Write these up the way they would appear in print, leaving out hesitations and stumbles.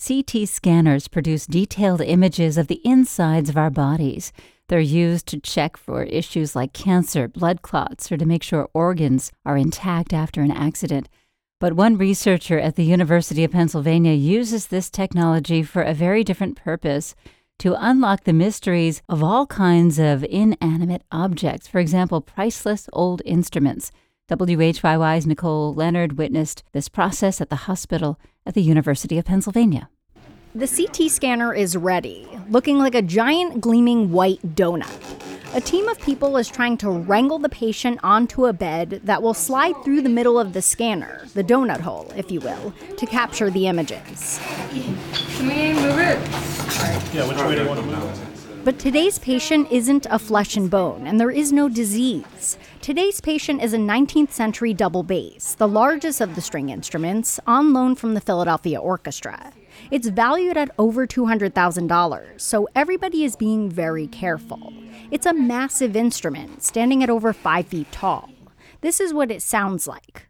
CT scanners produce detailed images of the insides of our bodies. They're used to check for issues like cancer, blood clots, or to make sure organs are intact after an accident. But one researcher at the University of Pennsylvania uses this technology for a very different purpose, to unlock the mysteries of all kinds of inanimate objects. For example, priceless old instruments. WHYY's Nicole Leonard witnessed this process at the hospital at the University of Pennsylvania. The CT scanner is ready, looking like a giant gleaming white donut. A team of people is trying to wrangle the patient onto a bed that will slide through the middle of the scanner, the donut hole, if you will, to capture the images. Can we move it? Yeah, which way do you want to move it? But today's patient isn't a flesh and bone, and there is no disease. Today's patient is a 19th century double bass, the largest of the string instruments, on loan from the Philadelphia Orchestra. It's valued at over $200,000, so everybody is being very careful. It's a massive instrument, standing at over 5 feet tall. This is what it sounds like.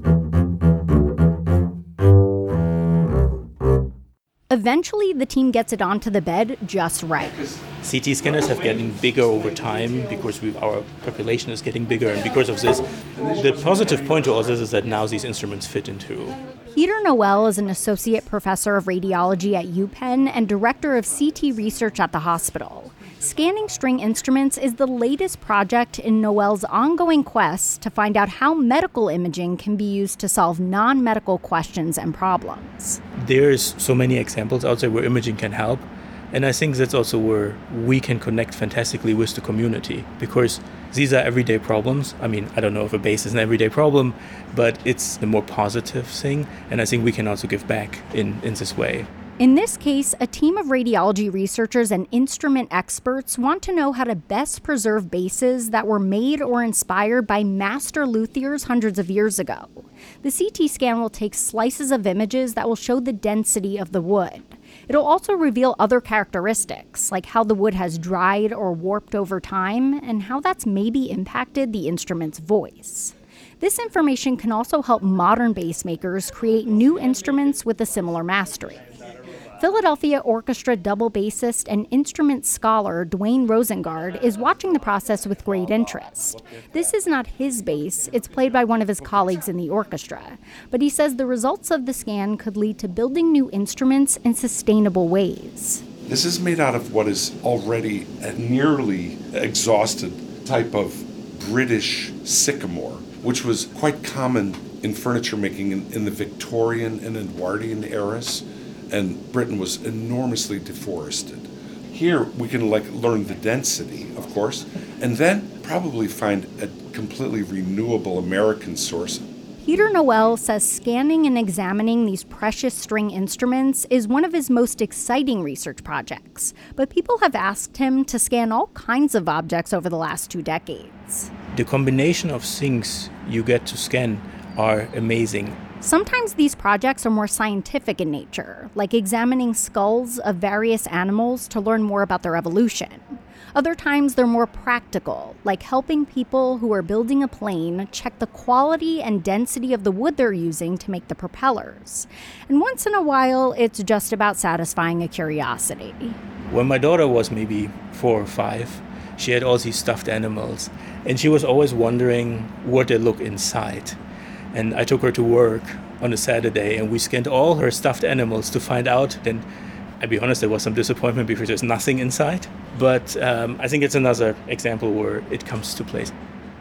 Eventually, the team gets it onto the bed just right. CT scanners have getting bigger over time because our population is getting bigger, and because of this, the positive point to all this is that now these instruments fit into. Peter Noel is an associate professor of radiology at UPenn and director of CT research at the hospital. Scanning string instruments is the latest project in Noel's ongoing quest to find out how medical imaging can be used to solve non-medical questions and problems. There's so many examples out there where imaging can help, and I think that's also where we can connect fantastically with the community, because these are everyday problems. I mean, I don't know if a bass is an everyday problem, but it's the more positive thing, and I think we can also give back in this way. In this case, a team of radiology researchers and instrument experts want to know how to best preserve basses that were made or inspired by master luthiers hundreds of years ago. The CT scan will take slices of images that will show the density of the wood. It'll also reveal other characteristics, like how the wood has dried or warped over time, and how that's maybe impacted the instrument's voice. This information can also help modern bass makers create new instruments with a similar mastery. Philadelphia Orchestra double bassist and instrument scholar Dwayne Rosengard is watching the process with great interest. This is not his bass, it's played by one of his colleagues in the orchestra. But he says the results of the scan could lead to building new instruments in sustainable ways. This is made out of what is already a nearly exhausted type of British sycamore, which was quite common in furniture making in the Victorian and Edwardian eras. And Britain was enormously deforested. Here we can learn the density, of course, and then probably find a completely renewable American source. Peter Noel says scanning and examining these precious string instruments is one of his most exciting research projects. But people have asked him to scan all kinds of objects over the last 2 decades. The combination of things you get to scan are amazing. Sometimes these projects are more scientific in nature, like examining skulls of various animals to learn more about their evolution. Other times they're more practical, like helping people who are building a plane check the quality and density of the wood they're using to make the propellers. And once in a while, it's just about satisfying a curiosity. When my daughter was maybe 4 or 5, she had all these stuffed animals, and she was always wondering what they look inside. And I took her to work on a Saturday, and we scanned all her stuffed animals to find out. Then, I'll be honest, there was some disappointment because there's nothing inside. But I think it's another example where it comes to play.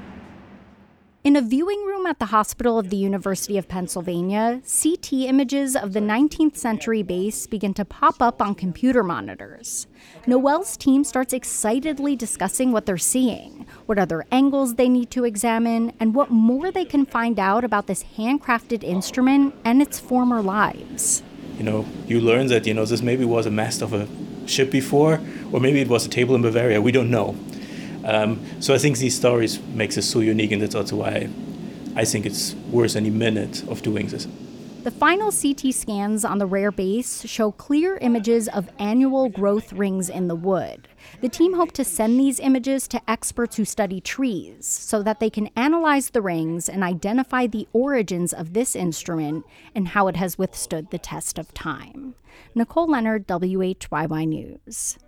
In a viewing room at the hospital of the University of Pennsylvania, CT images of the 19th century bass begin to pop up on computer monitors. Noel's team starts excitedly discussing what they're seeing, what other angles they need to examine, and what more they can find out about this handcrafted instrument and its former lives. You learn that, this maybe was a mast of a ship before, or maybe it was a table in Bavaria. We don't know. So I think these stories makes it so unique, and that's also why I think it's worth any minute of doing this. The final CT scans on the rare base show clear images of annual growth rings in the wood. The team hoped to send these images to experts who study trees so that they can analyze the rings and identify the origins of this instrument and how it has withstood the test of time. Nicole Leonard, WHYY News.